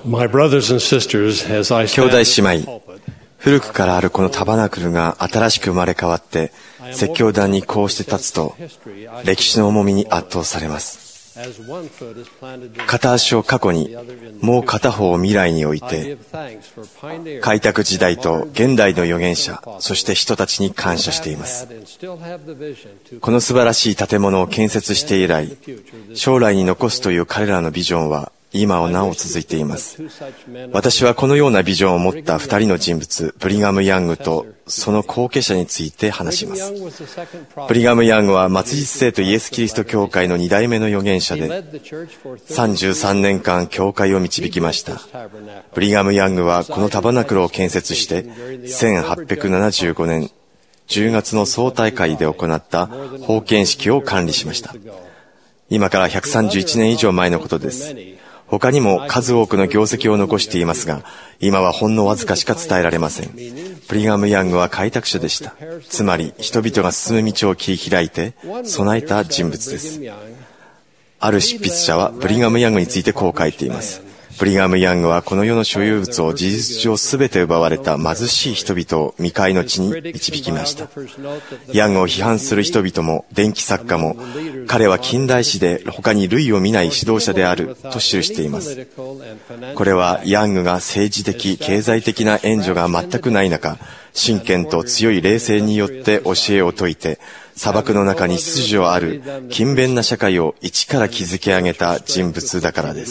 My brothers and sisters, as I 兄弟 stand 姉妹、古くからあるこのタバナクルが新しく生まれ変わって説教壇にこうして立つと歴史の重みに圧倒されます。片足を過去に、もう片方を未来に置いて、開拓時代と現代の預言者、そして人たちに感謝しています。この素晴らしい建物を建設して以来、将来に残すという彼らのビジョンは今なお続いています。私はこのようなビジョンを持った2人の人物、ブリガム・ヤングとその後継者について話します。ブリガム・ヤングは末日聖とイエス・キリスト教会の2代目の預言者で、33年間教会を導きました。ブリガム・ヤングはこのタバナクルを建設して、1875年10月の総大会で行った封建式を管理しました。今から131年以上前のことです。他にも数多くの業績を残していますが、今はほんのわずかしか伝えられません。ブリガム・ヤングは開拓者でした。つまり人々が進む道を切り開いて備えた人物です。ある執筆者はブリガム・ヤングについてこう書いています。ブリガム・ヤングはこの世の所有物を事実上すべて奪われた貧しい人々を未開の地に導きました。ヤングを批判する人々も伝記作家も、彼は近代史で他に類を見ない指導者であると記しています。これはヤングが政治的、経済的な援助が全くない中、真剣と強い霊性によって教えを説いて、砂漠の中に秩序ある勤勉な社会を一から築き上げた人物だからです。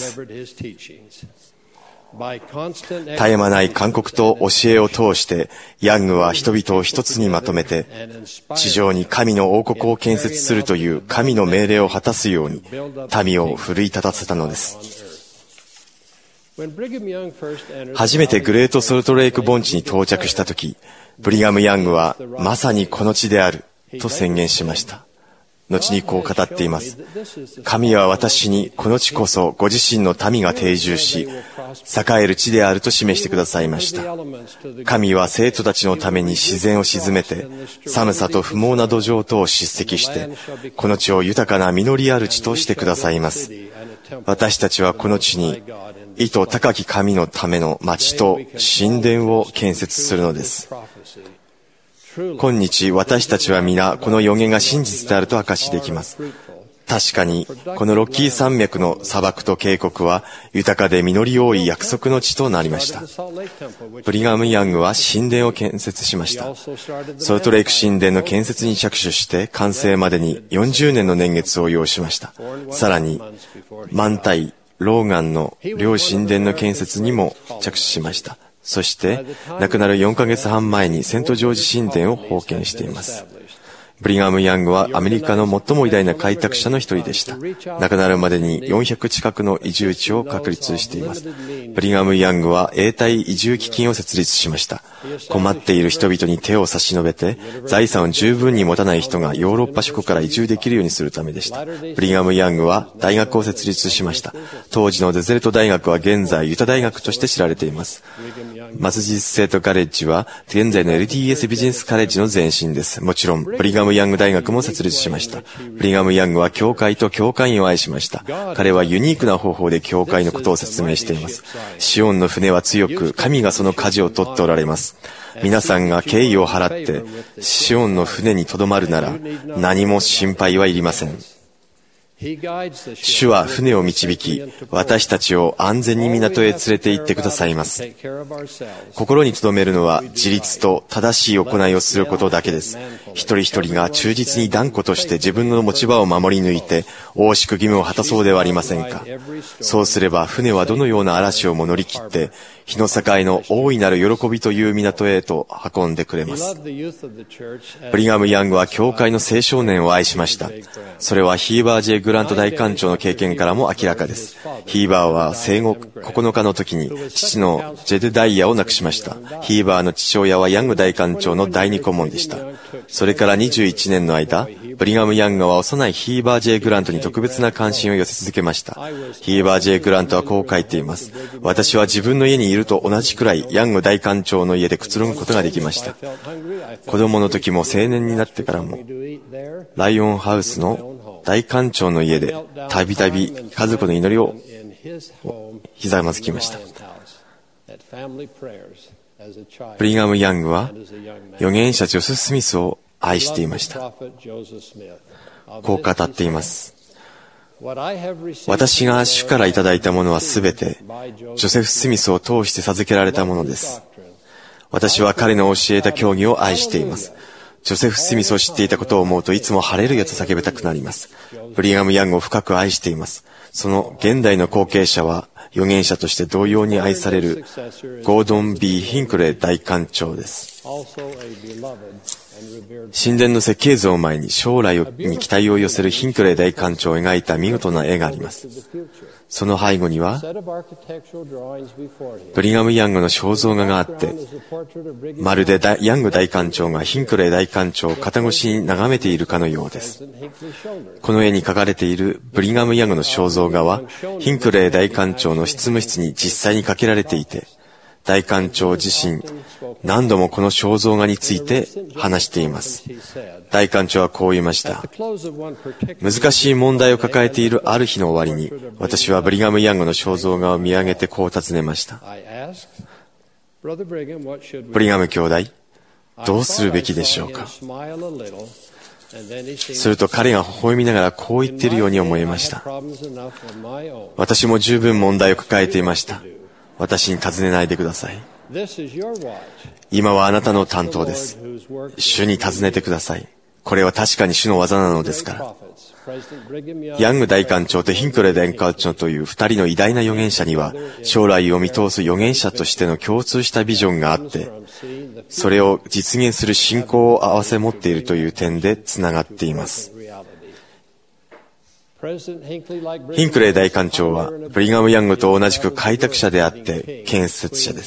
絶え間ない勧告と教えを通して、ヤングは人々を一つにまとめて、地上に神の王国を建設するという神の命令を果たすように、民を奮い立たせたのです。初めてグレートソルトレイク盆地に到着したとき、ブリガム・ヤングはまさにこの地であると宣言しました。後にこう語っています。神は私にこの地こそご自身の民が定住し、栄える地であると示してくださいました。神は生徒たちのために自然を鎮めて、寒さと不毛な土壌とを叱責して、この地を豊かな実りある地としてくださいます。私たちはこの地に、意図高き神のための町と神殿を建設するのです。今日私たちは皆この預言が真実であると証しできます。確かにこのロッキー山脈の砂漠と渓谷は豊かで実り多い約束の地となりました。ブリガム・ヤングは神殿を建設しました。ソルトレイク神殿の建設に着手して完成までに40年の年月を要しました。さらにマンタイ、ローガンの両神殿の建設にも着手しました。そして亡くなる4ヶ月半前にセントジョージ神殿を封建しています。ブリガム・ヤングはアメリカの最も偉大な開拓者の一人でした。亡くなるまでに400近くの移住地を確立しています。ブリガム・ヤングは永代移住基金を設立しました。困っている人々に手を差し伸べて、財産を十分に持たない人がヨーロッパ諸国から移住できるようにするためでした。ブリガム・ヤングは大学を設立しました。当時のデゼルト大学は現在ユタ大学として知られています。マスジスセートカレッジは現在の LTS ビジネスカレッジの前身です。もちろんブリガム・ヤング大学も設立しました。ブリガム・ヤングは教会と教会員を愛しました。彼はユニークな方法で教会のことを説明しています。シオンの船は強く、神がその舵を取っておられます。皆さんが敬意を払ってシオンの船にとどまるなら何も心配はいりません。主は船を導き、私たちを安全に港へ連れて行ってくださいます。心に留めるのは自立と正しい行いをすることだけです。一人一人が忠実に断固として自分の持ち場を守り抜いて、大しく義務を果たそうではありませんか。そうすれば船はどのような嵐をも乗り切って、日の境の大いなる喜びという港へと運んでくれます。ブリガム・ヤングは教会の青少年を愛しました。それはヒーバー・ジェイ・グラント大官長の経験からも明らかです。ヒーバーは生後9日の時に父のジェデダイヤを亡くしました。ヒーバーの父親はヤング大官長の第二顧問でした。それから21年の間、ブリガム・ヤングは幼いヒーバー・ジェイ・グラントに特別な関心を寄せ続けました。ヒーバー・ジェイ・グラントはこう書いています。私は自分の家にいると同じくらいヤング大官長の家でくつろぐことができました。子供の時も青年になってからも、ライオンハウスの大官長の家でたびたび家族の祈りをひざまずきました。 ブリガム・ヤングは預言者ジョセフ・スミスを愛していました。こう語っています。私が主からいただいたものはすべてジョセフ・スミスを通して授けられたものです。私は彼の教えた教義を愛しています。ジョセフ・スミスを知っていたことを思うといつもハレルヤと叫びたくなります。ブリガム・ヤングを深く愛しています。その現代の後継者は預言者として同様に愛されるゴードン・ B ・ヒンクレイ大官長です。神殿の設計図を前に将来に期待を寄せるヒンクレイ大官長を描いた見事な絵があります。その背後にはブリガム・ヤングの肖像画があって、まるでヤング大官長がヒンクレイ大官長を肩越しに眺めているかのようです。この絵に描かれているブリガム・ヤングの肖像画はヒンクレイ大官長の執務室に実際にかけられていて、大官長自身何度もこの肖像画について話しています。大官長はこう言いました。難しい問題を抱えているある日の終わりに、私はブリガム・ヤングの肖像画を見上げてこう尋ねました。ブリガム兄弟、どうするべきでしょうか。すると彼が微笑みながらこう言っているように思えました。私も十分問題を抱えていました。私に尋ねないでください。今はあなたの担当です。主に尋ねてください。これは確かに主の技なのですから。ヤング大官長とヒンクレイ大官長という二人の偉大な預言者には、将来を見通す預言者としての共通したビジョンがあって、それを実現する信仰を併せ持っているという点でつながっています。ヒンクレイ大官長はブリガム・ヤングと同じく開拓者であって建設者です。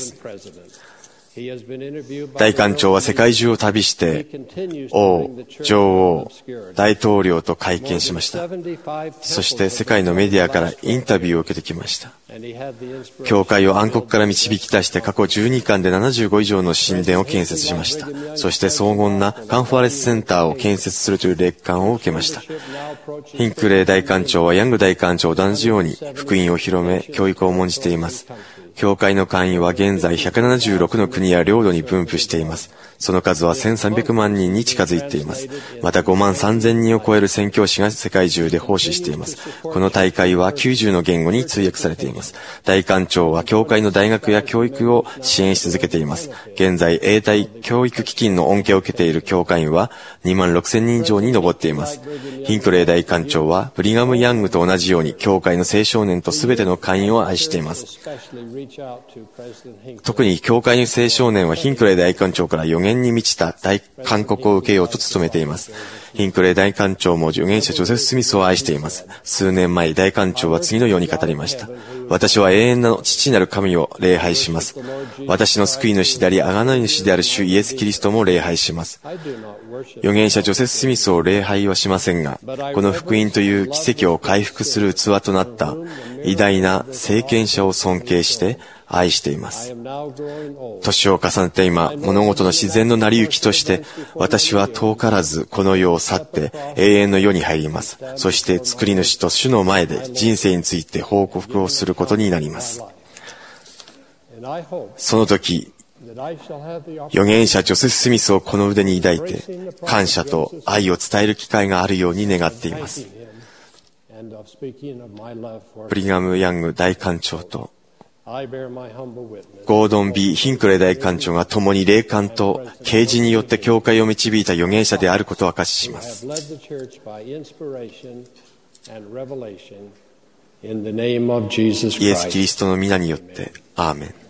大官長は世界中を旅して王、女王、大統領と会見しました。そして世界のメディアからインタビューを受けてきました。教会を暗黒から導き出して過去12巻で75以上の神殿を建設しました。そして荘厳なカンファレンスセンターを建設するという烈艦を受けました。ヒンクレイ大官長はヤング大官長と同じように福音を広め教育を重んじています。教会の会員は現在176の国や領土に分布しています。その数は1300万人に近づいています。また5万3000人を超える宣教師が世界中で奉仕しています。この大会は90の言語に通訳されています。大官長は教会の大学や教育を支援し続けています。現在、永代教育基金の恩恵を受けている教会員は2万6000人以上に上っています。ヒンクレイ大官長はブリガム・ヤングと同じように教会の青少年とすべての会員を愛しています。特に教会の青少年はヒンクレイ大官長から予言に満ちた大勧告を受けようと努めています。ヒンクレイ大官長も預言者ジョセフ・スミスを愛しています。数年前、大官長は次のように語りました。私は永遠な父なる神を礼拝します。私の救い主であり、贖い主である主イエス・キリストも礼拝します。預言者ジョセフ・スミスを礼拝はしませんが、この福音という奇跡を回復する器となった偉大な聖剣者を尊敬して愛しています。年を重ねて今、物事の自然の成り行きとして、私は遠からずこの世を去って永遠の世に入ります。そして作り主と主の前で人生について報告をすることになります。その時、預言者ジョセフ・スミスをこの腕に抱いて、感謝と愛を伝える機会があるように願っています。ブリガム・ヤング大官長とゴードン・ B ・ヒンクレイ大官長が共に霊感と啓示によって教会を導いた預言者であることを証しします。イエス・キリストの皆によって、アーメン。